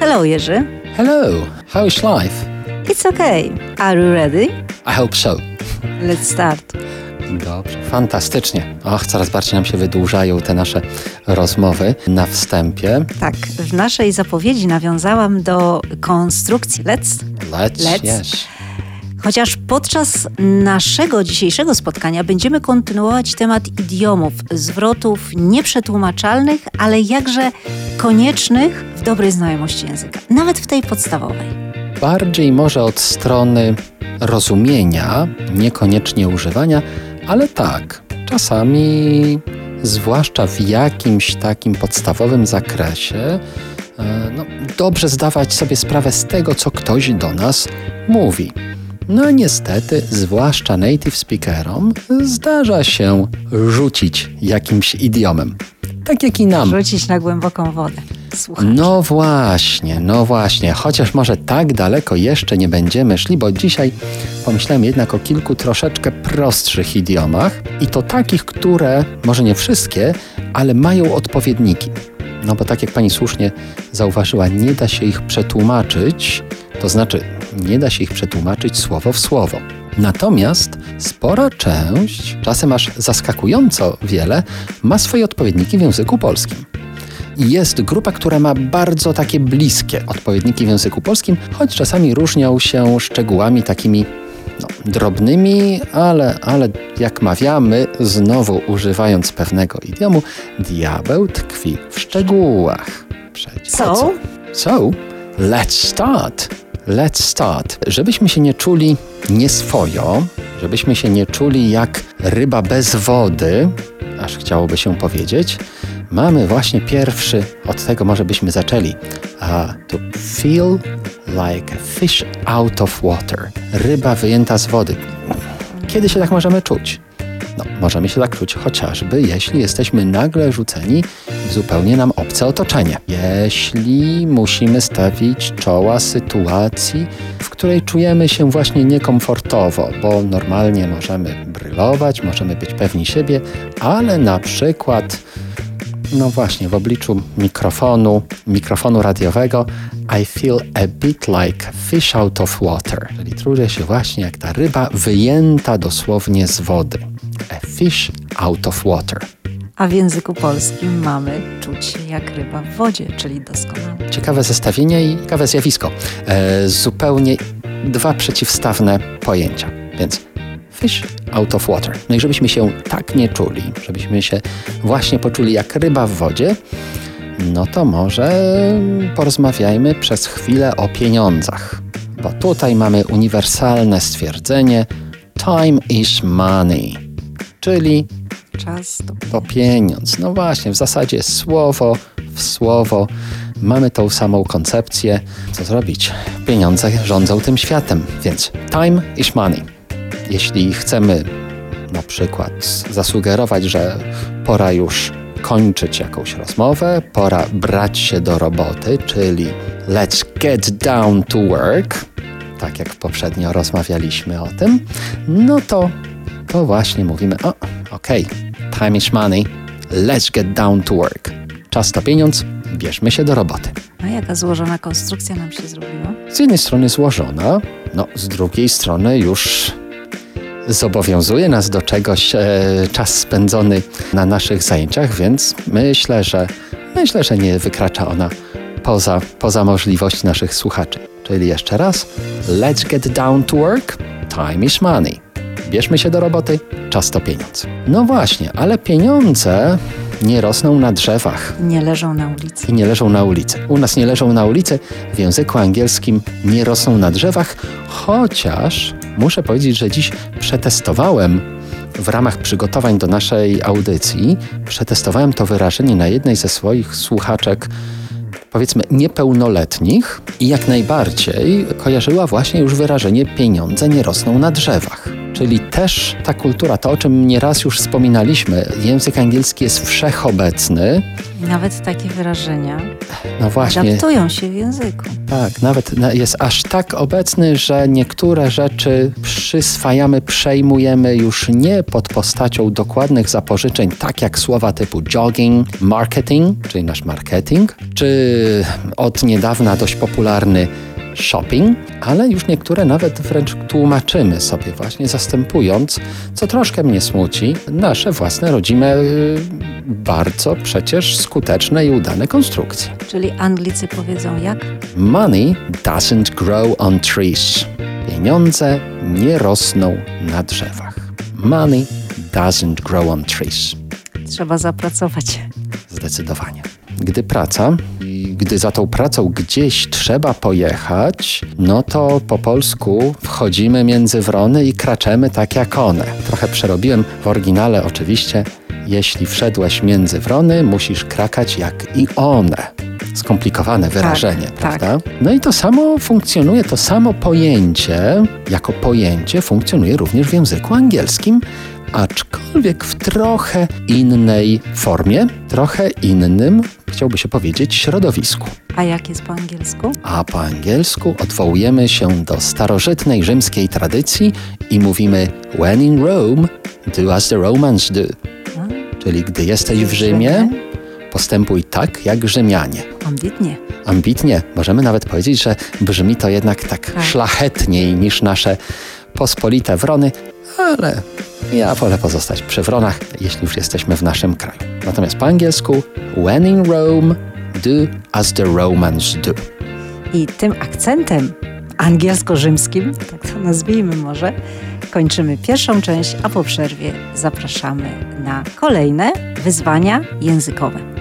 Hello, Jerzy. Hello, how is life? It's okay. Are you ready? I hope so. Let's start. Dobrze, fantastycznie. Coraz bardziej nam się wydłużają te nasze rozmowy na wstępie. Tak, w naszej zapowiedzi nawiązałam do konstrukcji let's. Yes. Chociaż podczas naszego dzisiejszego spotkania będziemy kontynuować temat idiomów, zwrotów nieprzetłumaczalnych, ale jakże koniecznych w dobrej znajomości języka, nawet w tej podstawowej. Bardziej może od strony rozumienia, niekoniecznie używania, ale tak, czasami, zwłaszcza w jakimś takim podstawowym zakresie, dobrze zdawać sobie sprawę z tego, co ktoś do nas mówi. No niestety, zwłaszcza native speakerom, zdarza się rzucić jakimś idiomem. Tak jak i nam. Rzucić na głęboką wodę. Słuchaj. No właśnie. Chociaż może tak daleko jeszcze nie będziemy szli, bo dzisiaj pomyślałem jednak o kilku troszeczkę prostszych idiomach i to takich, które, może nie wszystkie, ale mają odpowiedniki. No bo tak jak pani słusznie zauważyła, nie da się ich przetłumaczyć, to znaczy nie da się ich przetłumaczyć słowo w słowo. Natomiast spora część, czasem aż zaskakująco wiele, ma swoje odpowiedniki w języku polskim. I jest grupa, która ma bardzo takie bliskie odpowiedniki w języku polskim, choć czasami różnią się szczegółami takimi drobnymi, ale jak mawiamy, znowu używając pewnego idiomu, diabeł tkwi w szczegółach. So, let's start. Żebyśmy się nie czuli nieswojo, żebyśmy się nie czuli jak ryba bez wody, aż chciałoby się powiedzieć, mamy właśnie pierwszy, od tego może byśmy zaczęli. To feel like a fish out of water. Ryba wyjęta z wody. Kiedy się tak możemy czuć? Możemy się tak czuć chociażby, jeśli jesteśmy nagle rzuceni w zupełnie nam obce otoczenie. Jeśli musimy stawić czoła sytuacji, w której czujemy się właśnie niekomfortowo, bo normalnie możemy brylować, możemy być pewni siebie, ale na przykład właśnie w obliczu mikrofonu radiowego I feel a bit like a fish out of water. Czyli czuję się właśnie jak ta ryba wyjęta dosłownie z wody. A fish out of water. A w języku polskim mamy czuć się jak ryba w wodzie, czyli doskonale. Ciekawe zestawienie i ciekawe zjawisko. Zupełnie dwa przeciwstawne pojęcia. Więc fish out of water. No i żebyśmy się tak nie czuli, żebyśmy się właśnie poczuli jak ryba w wodzie, no to może porozmawiajmy przez chwilę o pieniądzach. Bo tutaj mamy uniwersalne stwierdzenie time is money, czyli czas to pieniądz. No właśnie, w zasadzie słowo w słowo mamy tą samą koncepcję. Co zrobić? Pieniądze rządzą tym światem, więc time is money. Jeśli chcemy na przykład zasugerować, że pora już kończyć jakąś rozmowę, pora brać się do roboty, czyli let's get down to work, tak jak poprzednio rozmawialiśmy o tym, no to właśnie mówimy, okej, time is money, let's get down to work. Czas to pieniądz, bierzmy się do roboty. A jaka złożona konstrukcja nam się zrobiła? Z jednej strony złożona, z drugiej strony już zobowiązuje nas do czegoś czas spędzony na naszych zajęciach, więc myślę, że nie wykracza ona poza możliwości naszych słuchaczy. Czyli jeszcze raz, let's get down to work, time is money. Bierzmy się do roboty, czas to pieniądz. No właśnie, ale pieniądze nie rosną na drzewach. Nie leżą na ulicy. I nie leżą na ulicy. U nas nie leżą na ulicy, w języku angielskim nie rosną na drzewach, chociaż muszę powiedzieć, że dziś przetestowałem w ramach przygotowań do naszej audycji, przetestowałem to wyrażenie na jednej ze swoich słuchaczek, powiedzmy niepełnoletnich i jak najbardziej kojarzyła właśnie już wyrażenie pieniądze nie rosną na drzewach. Czyli też ta kultura, to o czym nieraz już wspominaliśmy, język angielski jest wszechobecny. I nawet takie wyrażenia adaptują się w języku. Tak, nawet jest aż tak obecny, że niektóre rzeczy przyswajamy, przejmujemy już nie pod postacią dokładnych zapożyczeń, tak jak słowa typu jogging, marketing, czyli nasz marketing, czy od niedawna dość popularny shopping, ale już niektóre nawet wręcz tłumaczymy sobie właśnie zastępując, co troszkę mnie smuci, nasze własne rodzime, bardzo przecież skuteczne i udane konstrukcje. Czyli Anglicy powiedzą jak? Money doesn't grow on trees. Pieniądze nie rosną na drzewach. Money doesn't grow on trees. Trzeba zapracować. Zdecydowanie. Gdy za tą pracą gdzieś trzeba pojechać, no to po polsku wchodzimy między wrony i kraczemy tak jak one. Trochę przerobiłem w oryginale oczywiście. Jeśli wszedłeś między wrony, musisz krakać jak i one. Skomplikowane wyrażenie, prawda? Tak. No i to samo funkcjonuje, to samo pojęcie, jako pojęcie funkcjonuje również w języku angielskim, aczkolwiek w trochę innej formie, trochę innym, chciałby się powiedzieć, środowisku. A jak jest po angielsku? A po angielsku odwołujemy się do starożytnej rzymskiej tradycji i mówimy when in Rome, do as the Romans do. Czyli gdy jesteś w Rzymie, postępuj tak jak Rzymianie. Ambitnie. Możemy nawet powiedzieć, że brzmi to jednak tak szlachetniej niż nasze pospolite wrony, ale ja wolę pozostać przy wronach, jeśli już jesteśmy w naszym kraju. Natomiast po angielsku when in Rome, do as the Romans do. I tym akcentem angielsko-rzymskim, tak to nazwijmy może, kończymy pierwszą część, a po przerwie zapraszamy na kolejne wyzwania językowe.